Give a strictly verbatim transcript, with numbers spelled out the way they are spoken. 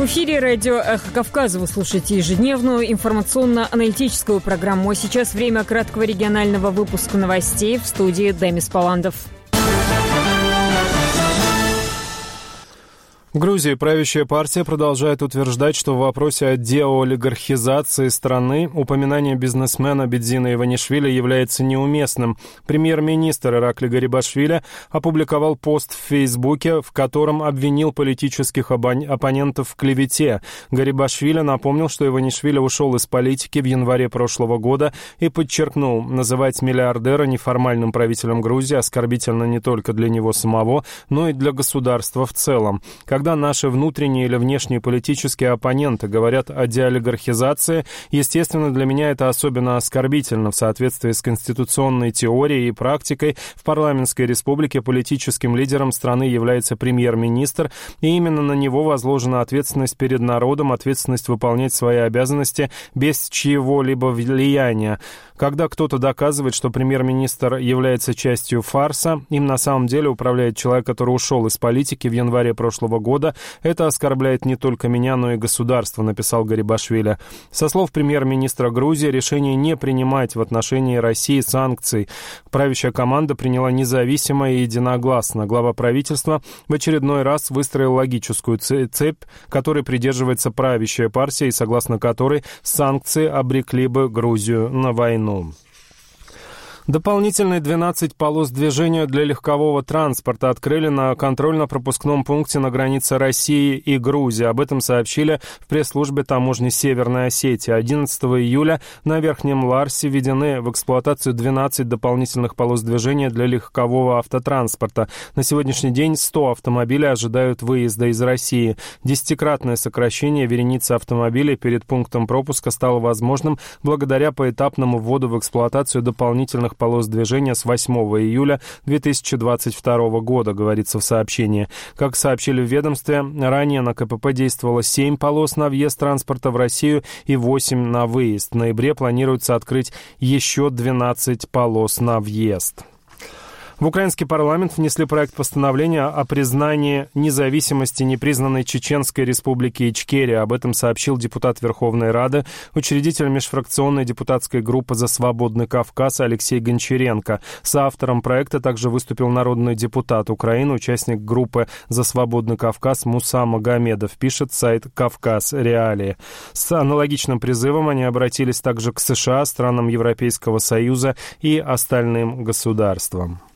эфире радио «Эхо Кавказа». Вы слушаете ежедневную информационно-аналитическую программу. А сейчас время краткого регионального выпуска новостей. В студии Демис Паландов. В Грузии правящая партия продолжает утверждать, что в вопросе о деолигархизации страны упоминание бизнесмена Бедзина Иванишвили является неуместным. Премьер-министр Иракли Гарибашвили опубликовал пост в Фейсбуке, в котором обвинил политических оппонентов в клевете. Гарибашвили напомнил, что Иванишвили ушел из политики в январе прошлого года и подчеркнул, называть миллиардера неформальным правителем Грузии оскорбительно не только для него самого, но и для государства в целом. Когда наши внутренние или внешние политические оппоненты говорят о деолигархизации, естественно, для меня это особенно оскорбительно. В соответствии с конституционной теорией и практикой в парламентской республике политическим лидером страны является премьер-министр, и именно на него возложена ответственность перед народом, ответственность выполнять свои обязанности без чьего-либо влияния. Когда кто-то доказывает, что премьер-министр является частью фарса, им на самом деле управляет человек, который ушел из политики в январе прошлого года, это оскорбляет не только меня, но и государство, написал Гарибашвили. Со слов премьер-министра Грузии, решение не принимать в отношении России санкций правящая команда приняла независимо и единогласно. Глава правительства в очередной раз выстроил логическую цепь, которой придерживается правящая партия и согласно которой санкции обрекли бы Грузию на войну. Дополнительные двенадцать полос движения для легкового транспорта открыли на контрольно-пропускном пункте на границе России и Грузии. Об этом сообщили в пресс-службе таможни Северной Осетии. одиннадцатого июля на Верхнем Ларсе введены в эксплуатацию двенадцать дополнительных полос движения для легкового автотранспорта. На сегодняшний день сто автомобилей ожидают выезда из России. Десятикратное сокращение вереницы автомобилей перед пунктом пропуска стало возможным благодаря поэтапному вводу в эксплуатацию дополнительных полос движения с восьмого июля две тысячи двадцать второго года, говорится в сообщении. Как сообщили в ведомстве, ранее на КПП действовало семь полос на въезд транспорта в Россию и восемь на выезд. В ноябре планируется открыть еще двенадцать полос на въезд. В украинский парламент внесли проект постановления о признании независимости непризнанной Чеченской республики Ичкерия. Об этом сообщил депутат Верховной Рады, учредитель межфракционной депутатской группы «За свободный Кавказ» Алексей Гончаренко. Соавтором проекта также выступил народный депутат Украины, участник группы «За свободный Кавказ» Муса Магомедов, пишет сайт «Кавказ Реалии». С аналогичным призывом они обратились также к США, странам Европейского Союза и остальным государствам.